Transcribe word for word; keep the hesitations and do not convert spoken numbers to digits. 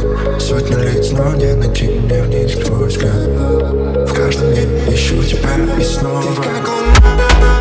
Сотни лиц, но не найти мне в них твой взгляд. В каждом дне ищу тебя и снова. Ты как луна.